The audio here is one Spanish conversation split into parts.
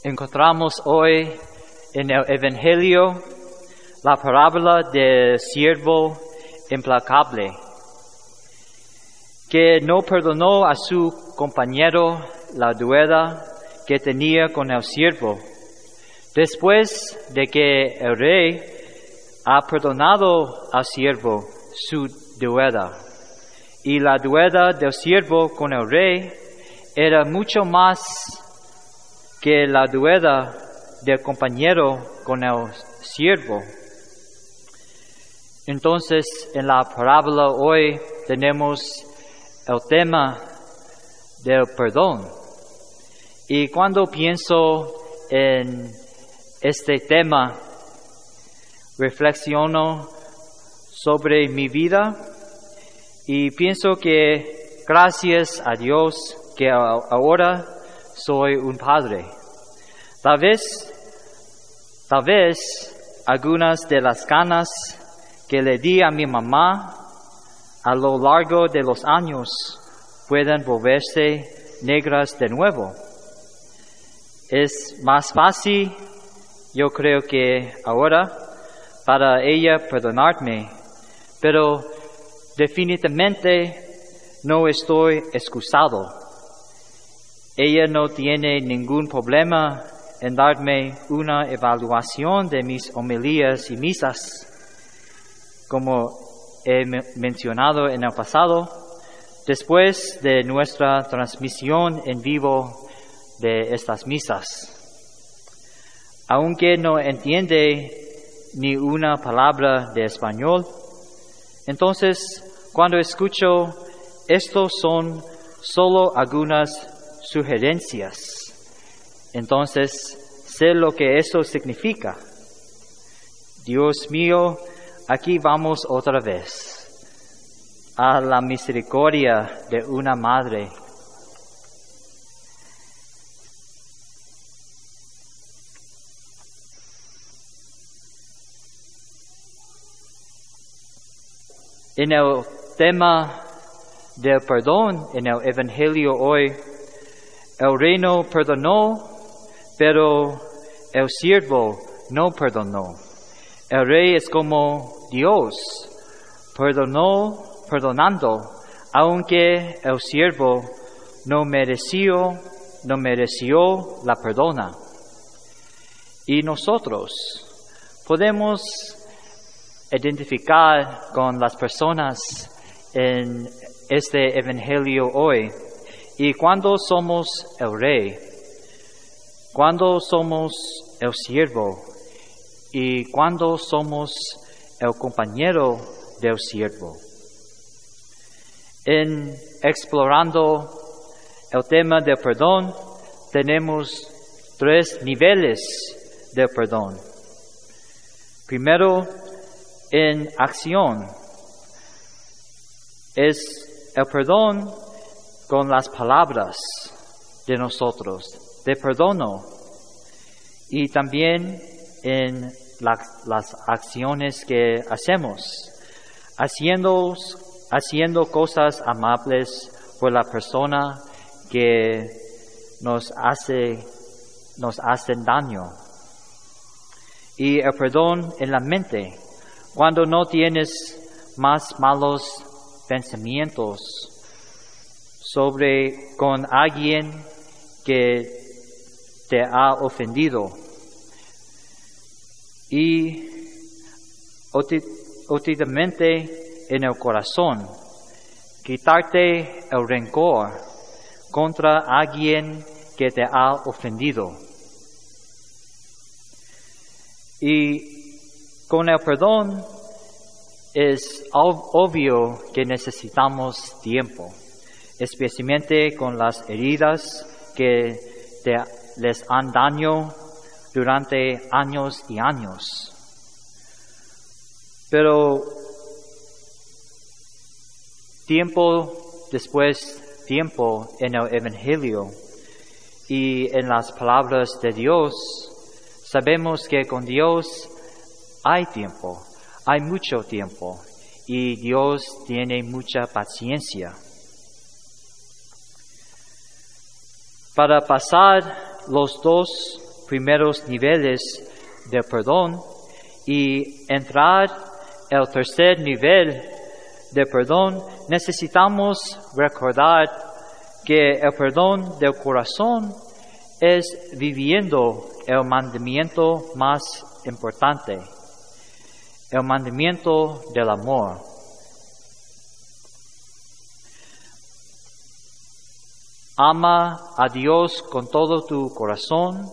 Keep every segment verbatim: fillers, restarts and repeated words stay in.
Encontramos hoy en el Evangelio la parábola del siervo implacable, que no perdonó a su compañero la deuda que tenía con el siervo, después de que el rey ha perdonado al siervo su deuda. Y la deuda del siervo con el rey era mucho más que la deuda del compañero con el siervo. Entonces, en la parábola hoy tenemos el tema del perdón. Y cuando pienso en este tema, reflexiono sobre mi vida y pienso que gracias a Dios que ahora soy un padre. Tal vez, tal vez algunas de las ganas que le di a mi mamá a lo largo de los años puedan volverse negras de nuevo. Es más fácil, yo creo que ahora, para ella perdonarme, pero definitivamente no estoy excusado. Ella no tiene ningún problema en darme una evaluación de mis homilías y misas, como he mencionado en el pasado, después de nuestra transmisión en vivo de estas misas. Aunque no entiende ni una palabra de español, entonces cuando escucho, estos son solo algunas sugerencias. Entonces sé lo que eso significa. Dios mío, aquí vamos otra vez a la misericordia de una madre. En el tema del perdón, en el Evangelio hoy, el reino perdonó, pero el siervo no perdonó. El rey es como Dios, perdonó, perdonando, aunque el siervo no mereció, no mereció la perdona. Y nosotros podemos identificar con las personas en este evangelio hoy. Y cuando somos el rey, cuando somos el siervo y cuando somos el compañero del siervo. En explorando el tema del perdón, tenemos tres niveles de perdón. Primero, en acción, es el perdón con las palabras de nosotros, de perdono, y también en la, las acciones que hacemos, haciendo, haciendo cosas amables por la persona que nos hace, nos hacen daño. Y el perdón en la mente, cuando no tienes más malos pensamientos sobre con alguien que te ha ofendido. Y últimamente en el corazón, quitarte el rencor contra alguien que te ha ofendido. Y con el perdón es obvio que necesitamos tiempo, especialmente con las heridas que te, les han daño durante años y años. Pero tiempo después, tiempo en el Evangelio y en las palabras de Dios, sabemos que con Dios hay tiempo, hay mucho tiempo, y Dios tiene mucha paciencia. Para pasar los dos primeros niveles de perdón y entrar al tercer nivel de perdón, necesitamos recordar que el perdón del corazón es viviendo el mandamiento más importante, el mandamiento del amor. Ama a Dios con todo tu corazón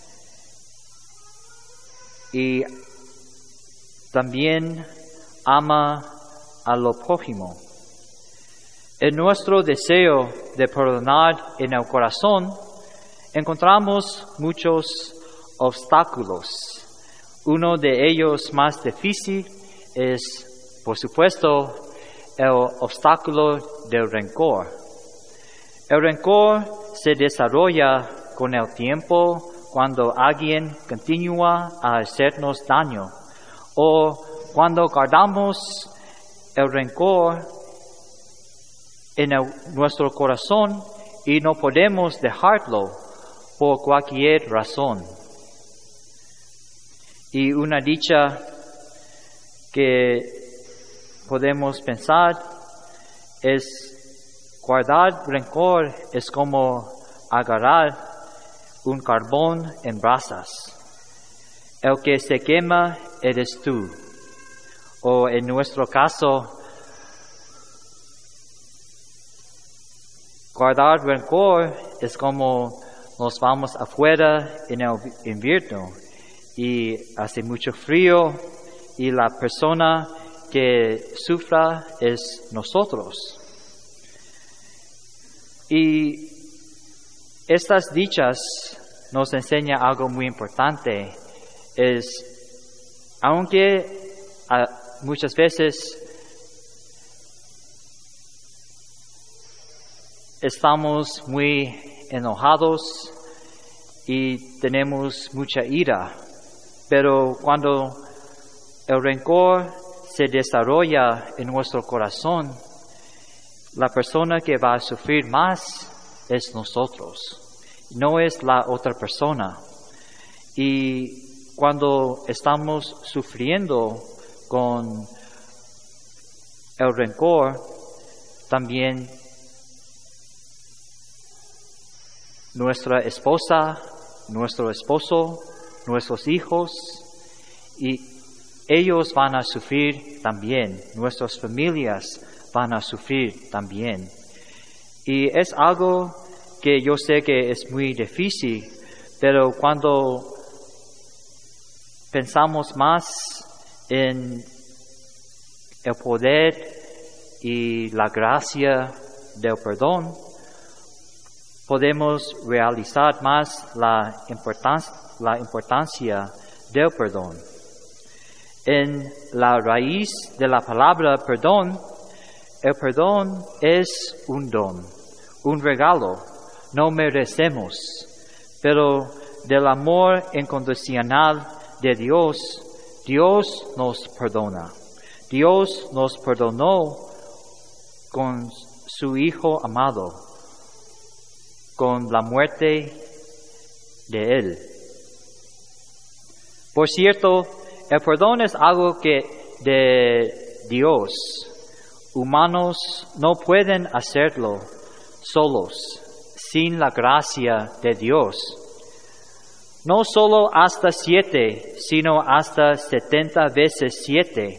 y también ama a lo prójimo. En nuestro deseo de perdonar en el corazón, encontramos muchos obstáculos. Uno de ellos más difícil es, por supuesto, el obstáculo del rencor. El rencor se desarrolla con el tiempo cuando alguien continúa a hacernos daño o cuando guardamos el rencor en el, nuestro corazón y no podemos dejarlo por cualquier razón. Y una dicha que podemos pensar es guardar rencor es como agarrar un carbón en brasas. El que se quema eres tú. O en nuestro caso, guardar rencor es como nos vamos afuera en el invierno y hace mucho frío y la persona que sufra es nosotros. Y estas dichas nos enseñan algo muy importante, es aunque a, muchas veces estamos muy enojados y tenemos mucha ira, pero cuando el rencor se desarrolla en nuestro corazón, la persona que va a sufrir más es nosotros, no es la otra persona. Y cuando estamos sufriendo con el rencor, también nuestra esposa, nuestro esposo, nuestros hijos, y ellos van a sufrir también, nuestras familias van a sufrir también. Y es algo que yo sé que es muy difícil, pero cuando pensamos más en el poder y la gracia del perdón, podemos realizar más la importancia, la importancia del perdón. En la raíz de la palabra perdón, el perdón es un don, un regalo. No merecemos, pero del amor incondicional de Dios, Dios nos perdona. Dios nos perdonó con su Hijo amado, con la muerte de Él. Por cierto, el perdón es algo que de Dios, humanos no pueden hacerlo solos, sin la gracia de Dios. No solo hasta siete, sino hasta setenta veces siete.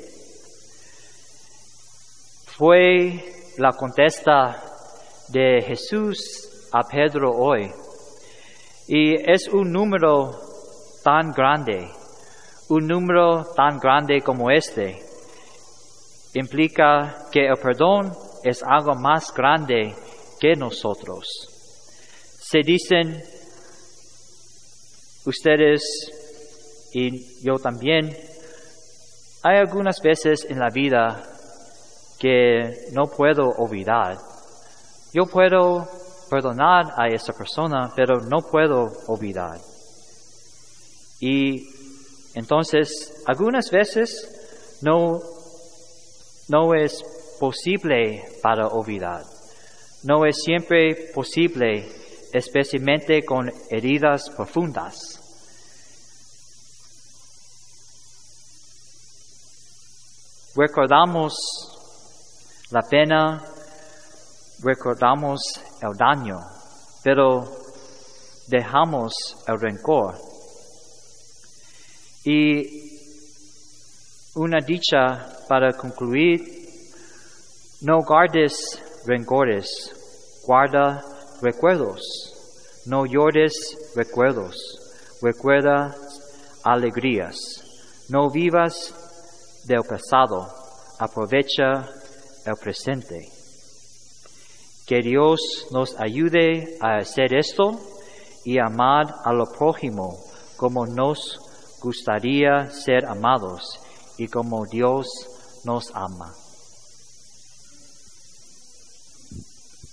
Fue la contesta de Jesús a Pedro hoy. Y es un número tan grande, un número tan grande como este, implica que el perdón es algo más grande que nosotros. Se dicen ustedes y yo también, hay algunas veces en la vida que no puedo olvidar. Yo puedo perdonar a esa persona, pero no puedo olvidar. Y entonces, algunas veces no, no es posible para olvidar. No es siempre posible, especialmente con heridas profundas. recordamos la pena, recordamos el daño, pero dejamos el rencor. Y una dicha para concluir: no guardes rencores, guarda recuerdos. No llores recuerdos, recuerda alegrías. No vivas del pasado, aprovecha el presente. Que Dios nos ayude a hacer esto y amar a lo prójimo como nos gustaría ser amados y como Dios nos ama.